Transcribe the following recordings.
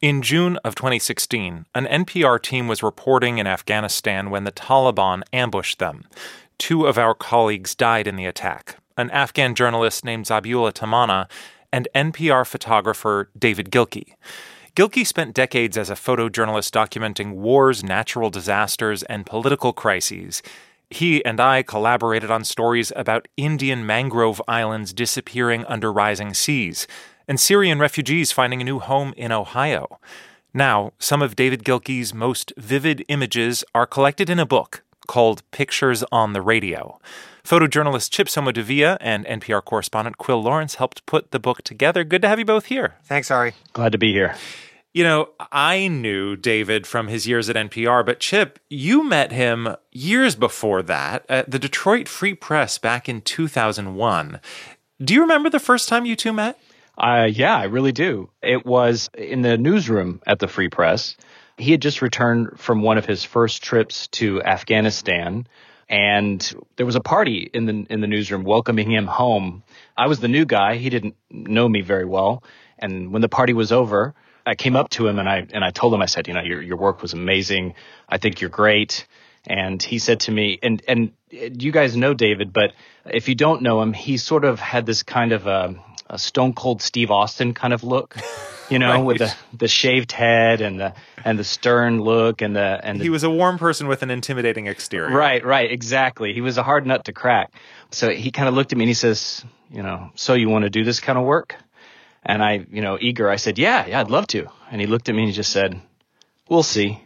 In June of 2016, an NPR team was reporting in Afghanistan when the Taliban ambushed them. 2 of our colleagues died in the attack, an Afghan journalist named Zabiullah Tamana and NPR photographer David Gilkey. Gilkey spent decades as a photojournalist documenting wars, natural disasters, and political crises. He and I collaborated on stories about Indian mangrove islands disappearing under rising seas, and Syrian refugees finding a new home in Ohio. Now, some of David Gilkey's most vivid images are collected in a book called Pictures on the Radio. Photojournalist Chip Somodevilla and NPR correspondent Quill Lawrence helped put the book together. Good to have you both here. Thanks, Ari. Glad to be here. You know, I knew David from his years at NPR, but Chip, you met him years before that at the Detroit Free Press back in 2001. Do you remember the first time you two met? Yeah, I really do. It was in the newsroom at the Free Press. He had just returned from one of his first trips to Afghanistan, and there was a party in the newsroom welcoming him home. I was the new guy. He didn't know me very well. And when the party was over, I came up to him and I told him, I said, your work was amazing. I think you're great. And he said to me, and you guys know David, but if you don't know him, he sort of had this kind of a Stone Cold Steve Austin kind of look, right. With the shaved head and the stern look and he was a warm person with an intimidating exterior. Right, exactly. He was a hard nut to crack. So he kind of looked at me and he says, so you want to do this kind of work? And I, eager, I said, yeah, I'd love to. And he looked at me and he just said, we'll see.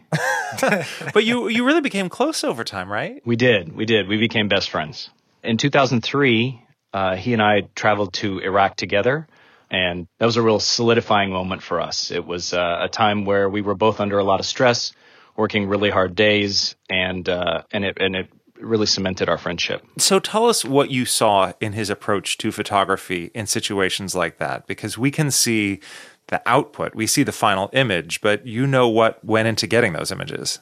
But you really became close over time, right? We did. We became best friends. In 2003, he and I traveled to Iraq together, and that was a real solidifying moment for us. It was a time where we were both under a lot of stress, working really hard days, and it really cemented our friendship. So tell us what you saw in his approach to photography in situations like that, because we can see the output, we see the final image, but you know what went into getting those images.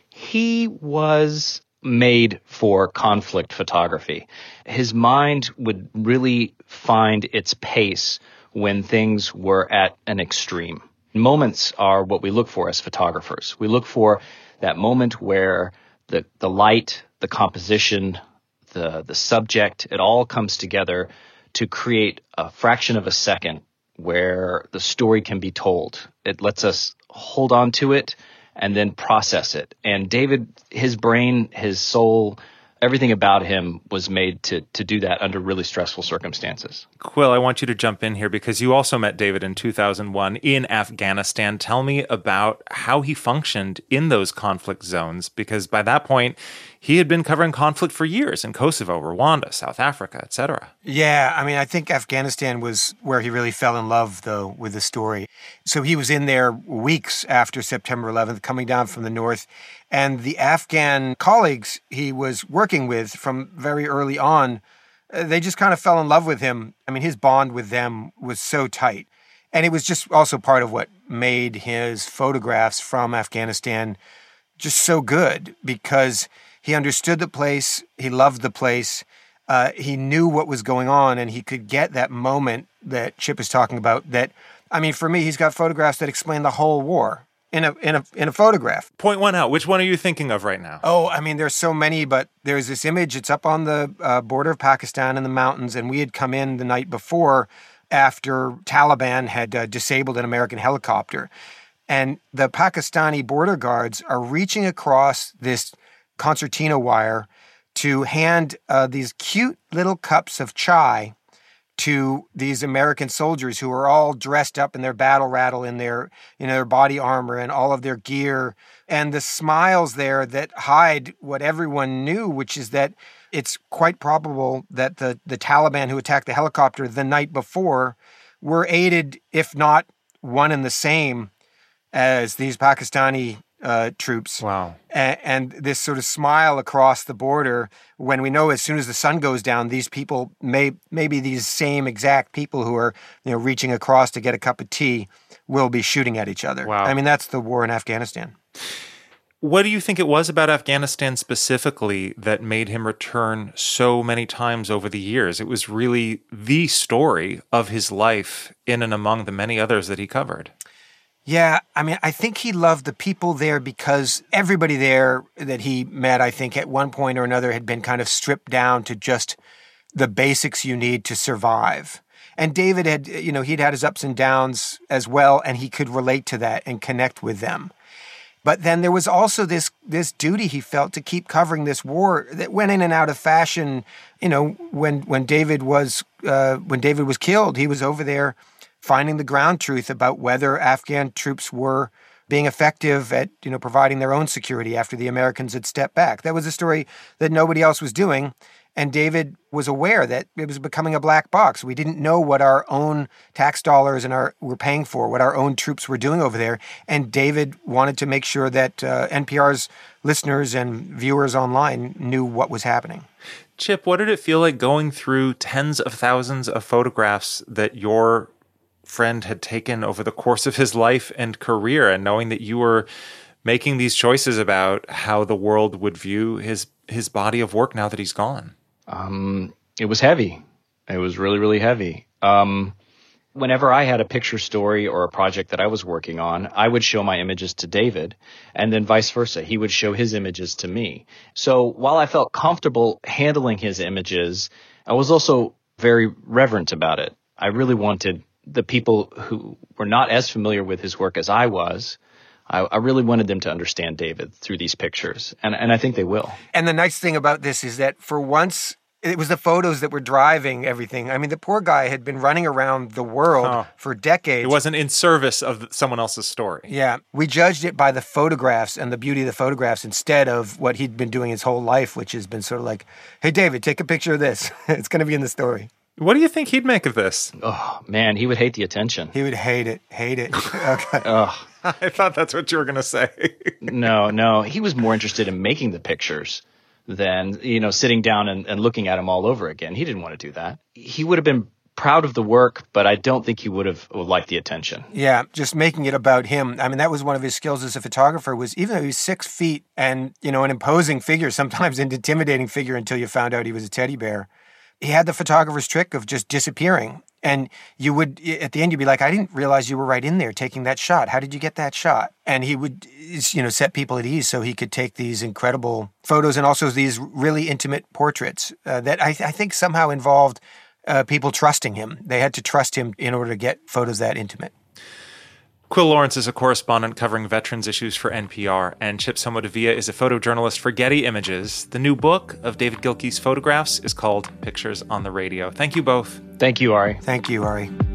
He was made for conflict photography. His mind would really find its pace when things were at an extreme. Moments are what we look for as photographers. We look for that moment where the light, the composition, the subject, it all comes together to create a fraction of a second where the story can be told. It lets us hold on to it and then process it. And David, his brain, his soul, everything about him was made to do that under really stressful circumstances. Quill, I want you to jump in here because you also met David in 2001 in Afghanistan. Tell me about how he functioned in those conflict zones, because by that point, he had been covering conflict for years in Kosovo, Rwanda, South Africa, etc. Yeah, I think Afghanistan was where he really fell in love, though, with the story. So he was in there weeks after September 11th, coming down from the north. And the Afghan colleagues he was working with from very early on, they just kind of fell in love with him. His bond with them was so tight. And it was just also part of what made his photographs from Afghanistan just so good, because he understood the place, he loved the place, he knew what was going on, and he could get that moment that Chip is talking about. That, for me, he's got photographs that explain the whole war in a photograph. Point one out. Which one are you thinking of right now? Oh, there's so many, but there's this image. It's up on the border of Pakistan in the mountains, and we had come in the night before after Taliban had disabled an American helicopter. And the Pakistani border guards are reaching across this concertina wire to hand these cute little cups of chai to these American soldiers who are all dressed up in their battle rattle, in their body armor and all of their gear. And the smiles there that hide what everyone knew, which is that it's quite probable that the Taliban who attacked the helicopter the night before were aided, if not one and the same, as these Pakistani troops. Wow. And this sort of smile across the border when we know as soon as the sun goes down, these people maybe these same exact people who are reaching across to get a cup of tea will be shooting at each other. Wow. That's the war in Afghanistan. What do you think it was about Afghanistan specifically that made him return so many times over the years? It was really the story of his life in and among the many others that he covered. Yeah, I mean, I think he loved the people there because everybody there that he met, I think, at one point or another had been kind of stripped down to just the basics you need to survive. And David had, he'd had his ups and downs as well, and he could relate to that and connect with them. But then there was also this duty he felt to keep covering this war that went in and out of fashion. When David was killed, he was over there finding the ground truth about whether Afghan troops were being effective at providing their own security after the Americans had stepped back. That was a story that nobody else was doing. And David was aware that it was becoming a black box. We didn't know what our own tax dollars were paying for, what our own troops were doing over there. And David wanted to make sure that NPR's listeners and viewers online knew what was happening. Chip, what did it feel like going through tens of thousands of photographs that your friend had taken over the course of his life and career, and knowing that you were making these choices about how the world would view his body of work now that he's gone? It was heavy. It was really, really heavy. Whenever I had a picture story or a project that I was working on, I would show my images to David, and then vice versa. He would show his images to me. So while I felt comfortable handling his images, I was also very reverent about it. I really wanted the people who were not as familiar with his work as I was, I really wanted them to understand David through these pictures, and I think they will. And the nice thing about this is that for once, it was the photos that were driving everything. I mean, the poor guy had been running around the world for decades. It wasn't in service of someone else's story. Yeah. We judged it by the photographs and the beauty of the photographs instead of what he'd been doing his whole life, which has been sort of like, hey, David, take a picture of this. It's going to be in the story. What do you think he'd make of this? Oh, man, he would hate the attention. He would hate it. Okay. I thought that's what you were going to say. No. He was more interested in making the pictures than, sitting down and looking at them all over again. He didn't want to do that. He would have been proud of the work, but I don't think he would have liked the attention. Yeah, just making it about him. I mean, that was one of his skills as a photographer, was even though he was 6 feet and, an imposing figure, sometimes an intimidating figure until you found out he was a teddy bear, he had the photographer's trick of just disappearing. And you would, at the end, you'd be like, I didn't realize you were right in there taking that shot. How did you get that shot? And he would, set people at ease so he could take these incredible photos and also these really intimate portraits that I think somehow involved people trusting him. They had to trust him in order to get photos that intimate. Quil Lawrence is a correspondent covering veterans issues for NPR, and Chip Somodevilla is a photojournalist for Getty Images. The new book of David Gilkey's photographs is called Pictures on the Radio. Thank you both. Thank you, Ari. Thank you, Ari.